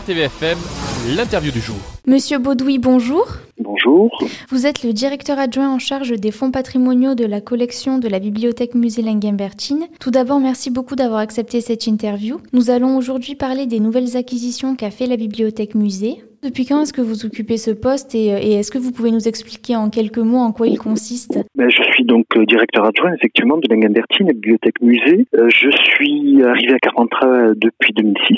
RTVFM, l'interview du jour. Monsieur Baudouis, bonjour. Bonjour. Vous êtes le directeur adjoint en charge des fonds patrimoniaux de la collection de la bibliothèque musée Lenguembertine. Tout d'abord, merci beaucoup d'avoir accepté cette interview. Nous allons aujourd'hui parler des nouvelles acquisitions qu'a fait la bibliothèque musée. Depuis quand est-ce que vous occupez ce poste et est-ce que vous pouvez nous expliquer en quelques mots en quoi il consiste ? Je suis donc directeur adjoint effectivement de Lenguembertine, bibliothèque musée. Je suis arrivé à Carpentras depuis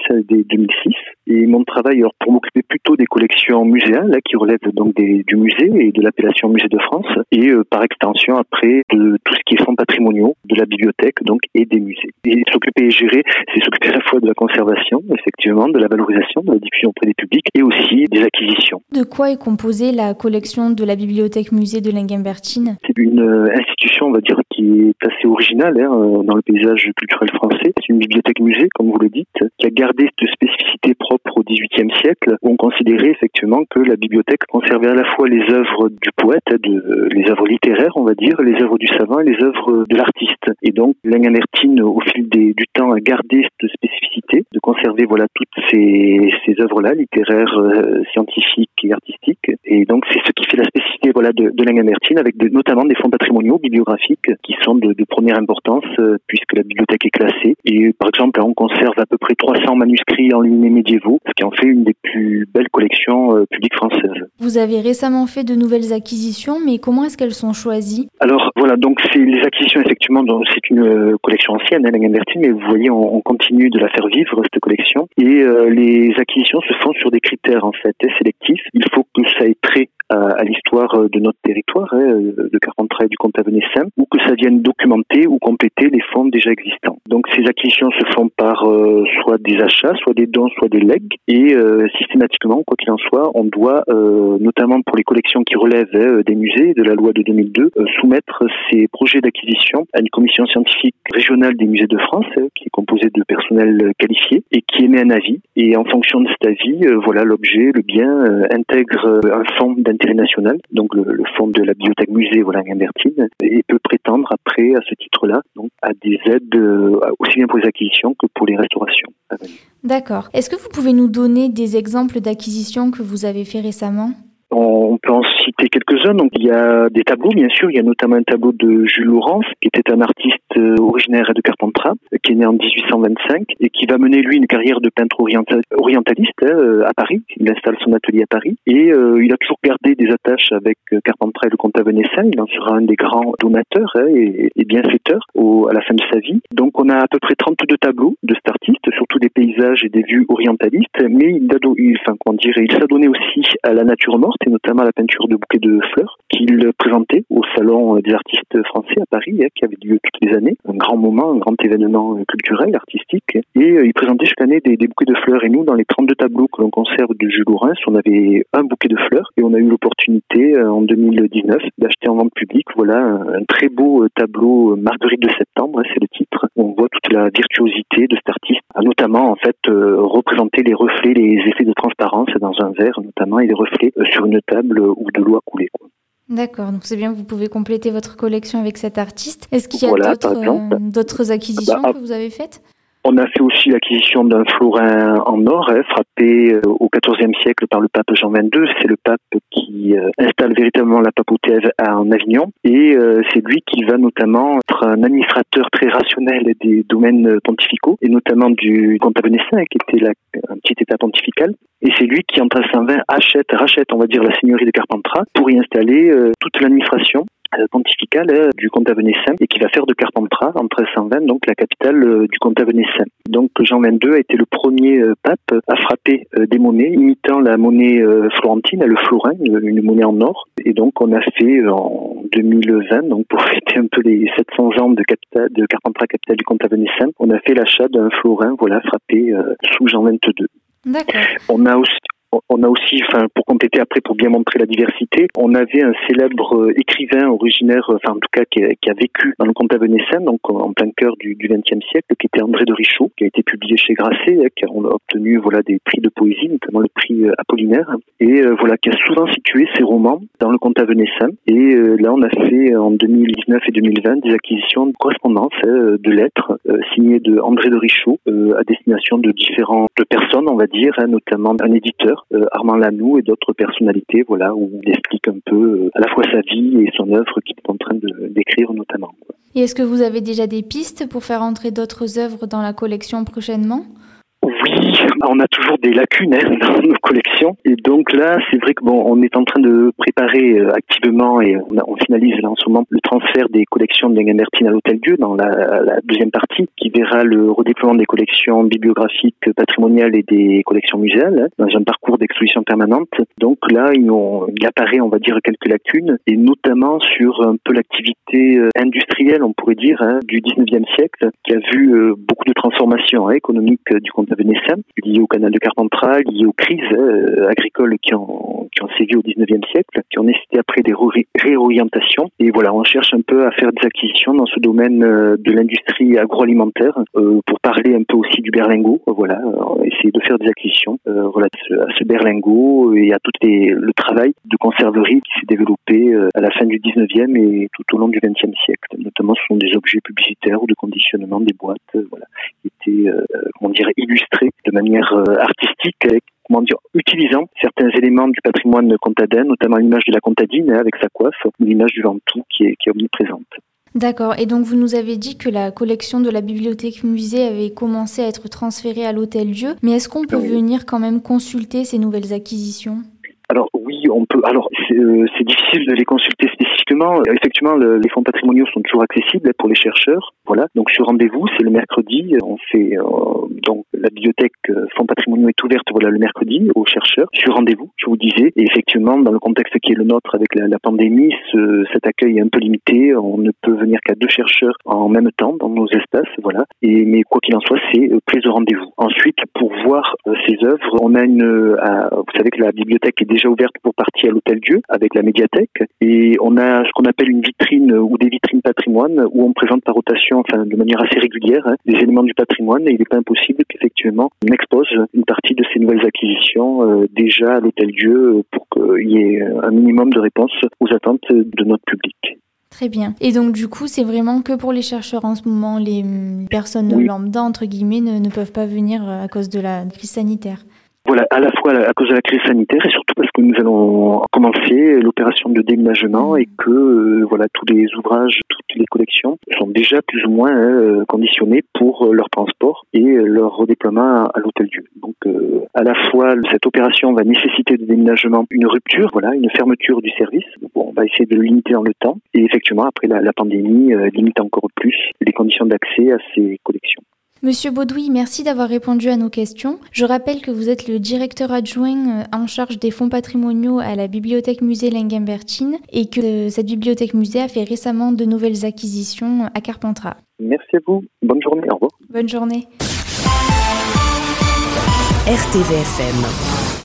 2006 et mon travail pour m'occuper plutôt des collections muséales là, qui relèvent donc du musée et de l'appellation Musée de France et par extension après de tout ce qui est fonds patrimoniaux de la bibliothèque donc et des musées. Et s'occuper et gérer, c'est s'occuper à la fois de la conservation effectivement, de la valorisation, de la diffusion auprès des publics et aussi des acquisitions. De quoi est composée la collection de la bibliothèque musée de Lenguembertine ? C'est une institution, on va dire, qui est assez originale dans le paysage culturel français. C'est une bibliothèque musée, comme vous le dites, qui a gardé cette spécificité propre au XVIIIe siècle, où on considérait effectivement que la bibliothèque conservait à la fois les œuvres du poète, les œuvres littéraires, on va dire, les œuvres du savant et les œuvres de l'artiste. Et donc, Lenguembertine, au fil du temps, a gardé cette spécificité de conserver toutes ces œuvres-là, littéraires, scientifiques et artistiques. Et donc, c'est ce qui fait la spécificité de Lenguembertine, avec notamment des fonds patrimoniaux bibliographiques qui sont de première importance, puisque la bibliothèque est classée. Et par exemple, on conserve à peu près 300 manuscrits enluminés médiévaux, ce qui en fait une des plus belles collections publiques françaises. Vous avez récemment fait de nouvelles acquisitions, mais comment est-ce qu'elles sont choisies ? Alors voilà, donc c'est les acquisitions effectivement, donc c'est une collection ancienne, Lenguembertine, mais vous voyez, on continue de la faire vivre cette collection. Et les acquisitions se font sur des critères en fait sélectifs. Il faut que ça ait trait à l'histoire de notre territoire, de Carpentras et du comté venessin, ou que ça vienne documenter ou compléter les fonds déjà existants. Donc ces acquisitions se font par soit des achats, soit des dons, soit des legs, et systématiquement, quoi qu'il en soit, on doit, notamment pour les collections qui relèvent des musées, de la loi de 2002, soumettre ces projets d'acquisition à une commission scientifique régionale des musées de France, qui est composée de personnel qualifié, et qui émet un avis. Et en fonction de cet avis, l'objet, le bien, intègre un fonds d'intérêt national, donc le fonds de la bibliothèque musée Lenguembertine, et peut prétendre après, à ce titre-là, donc à des aides aussi bien pour les acquisitions que pour les restaurations. D'accord. Est-ce que vous pouvez nous donner des exemples d'acquisitions que vous avez fait récemment ? On peut en citer quelques-uns. Donc, il y a des tableaux, bien sûr. Il y a notamment un tableau de Jules Laurens, qui était un artiste originaire de Carpentras, qui est né en 1825 et qui va mener, lui, une carrière de peintre orientaliste à Paris. Il installe son atelier à Paris et il a toujours gardé des attaches avec Carpentras et le comté venessin. Il en sera un des grands donateurs et bienfaiteurs à la fin de sa vie. Donc, on a à peu près 32 tableaux de cet artiste, surtout des paysages et des vues orientalistes, mais il s'adonnait aussi à la nature morte, et notamment la peinture de bouquets de fleurs qu'il présentait au Salon des artistes français à Paris, qui avait lieu toutes les années. Un grand moment, un grand événement culturel, artistique. Et il présentait chaque année des bouquets de fleurs. Et nous, dans les 32 tableaux que l'on conserve de Jules Laurens, on avait un bouquet de fleurs. Et on a eu l'opportunité, en 2019, d'acheter en vente publique, un très beau tableau Marguerite de septembre, c'est le titre. On voit toute la virtuosité de cet artiste, a notamment, en fait, représenter les reflets, les effets de transparence dans un verre, notamment, et les reflets sur une table où de l'eau a coulé. D'accord, donc c'est bien, vous pouvez compléter votre collection avec cet artiste. Est-ce qu'il y a d'autres acquisitions que vous avez faites ? On a fait aussi l'acquisition d'un florin en or, frappé au XIVe siècle par le pape Jean XXII. C'est le pape qui installe véritablement la papauté en Avignon. Et c'est lui qui va notamment être un administrateur très rationnel des domaines pontificaux, et notamment du comté venessin, qui était un petit état pontifical. Et c'est lui qui, en 1320, rachète, on va dire, la seigneurie de Carpentras pour y installer toute l'administration pontificale du comté venessin, et qui va faire de Carpentras en 1320 donc la capitale du comté venessin. Donc Jean XXII a été le premier pape à frapper des monnaies imitant la monnaie florentine, le florin, une monnaie en or. Et donc on a fait en 2020, donc pour fêter un peu les 700 ans de Carpentras, capitale du comté venessin, on a fait l'achat d'un florin frappé sous Jean XXII. D'accord. On a aussi, pour compléter après, pour bien montrer la diversité, on avait un célèbre écrivain originaire, en tout cas qui a vécu dans le comté venessin, donc en plein cœur du XXe siècle, qui était André de Richaud, qui a été publié publié chez Grasset, car on a obtenu des prix de poésie, notamment le prix Apollinaire, et qui a souvent situé ses romans dans le comte avenessin. Et là, on a fait en 2019 et 2020 des acquisitions de correspondances de lettres signées de André de Richaud à destination de différentes personnes, on va dire, notamment un éditeur, Armand Lanoux, et d'autres personnalités, où il explique un peu à la fois sa vie et son œuvre qu'il est en train d'écrire notamment. Et est-ce que vous avez déjà des pistes pour faire entrer d'autres œuvres dans la collection prochainement ? Oui, on a toujours des lacunes dans nos collections, et donc là c'est vrai que on est en train de préparer activement, et on finalise là en ce moment le transfert des collections de Gambertine à l'Hôtel-Dieu dans la deuxième partie, qui verra le redéploiement des collections bibliographiques, patrimoniales et des collections muséales dans un parcours d'exposition permanente. Donc là il apparaît, on va dire, quelques lacunes, et notamment sur un peu l'activité industrielle, on pourrait dire, du 19e siècle, qui a vu beaucoup de transformations économiques du comte avenessin, liées au canal de Carpentras, liées aux crises agricoles qui ont sévi au 19e siècle, qui ont nécessité après des réorientations. Et on cherche un peu à faire des acquisitions dans ce domaine de l'industrie agroalimentaire, pour parler un peu aussi du berlingot, essayer de faire des acquisitions à ce berlingot et à tout le travail de conserverie qui s'est développé à la fin du 19e et tout au long du 20e siècle. Notamment, ce sont des objets publicitaires ou de conditionnement des boîtes, qui étaient, illustrés de manière artistique, utilisant certains éléments du patrimoine comtadin, notamment l'image de la comtadine avec sa coiffe, ou l'image du ventoux qui est omniprésente. D'accord, et donc vous nous avez dit que la collection de la bibliothèque musée avait commencé à être transférée à l'Hôtel-Dieu, mais est-ce qu'on peut venir quand même consulter ces nouvelles acquisitions ? Alors oui, on peut. Alors c'est difficile de les consulter spécifiquement. Effectivement, les fonds patrimoniaux sont toujours accessibles pour les chercheurs. Donc sur rendez-vous, c'est le mercredi. On fait donc la bibliothèque fonds patrimoniaux est ouverte le mercredi aux chercheurs sur rendez-vous. Je vous disais. Et effectivement, dans le contexte qui est le nôtre avec la pandémie, cet accueil est un peu limité. On ne peut venir qu'à 2 chercheurs en même temps dans nos espaces. Mais quoi qu'il en soit, c'est prise de rendez-vous. Ensuite, pour voir ces œuvres, on a vous savez que la bibliothèque est déjà ouverte pour partie à l'Hôtel-Dieu avec la médiathèque, et on a ce qu'on appelle une vitrine ou des vitrines patrimoine où on présente par rotation, de manière assez régulière, des éléments du patrimoine, et il n'est pas impossible qu'effectivement on expose une partie de ces nouvelles acquisitions déjà à l'Hôtel-Dieu pour qu'il y ait un minimum de réponse aux attentes de notre public. Très bien. Et donc du coup, c'est vraiment que pour les chercheurs en ce moment, les personnes lambda, entre guillemets, ne peuvent pas venir à cause de la crise sanitaire. À la fois à cause de la crise sanitaire et surtout parce que nous allons commencer l'opération de déménagement et que tous les ouvrages, toutes les collections sont déjà plus ou moins conditionnés pour leur transport et leur redéploiement à l'Hôtel-Dieu. Donc à la fois cette opération va nécessiter de déménagement une rupture, une fermeture du service. On va essayer de le limiter dans le temps, et effectivement après la pandémie limite encore plus les conditions d'accès à ces collections. Monsieur Baudouis, merci d'avoir répondu à nos questions. Je rappelle que vous êtes le directeur adjoint en charge des fonds patrimoniaux à la bibliothèque musée Lenguembertine et que cette bibliothèque musée a fait récemment de nouvelles acquisitions à Carpentras. Merci à vous. Bonne journée. Au revoir. Bonne journée. RTVFM.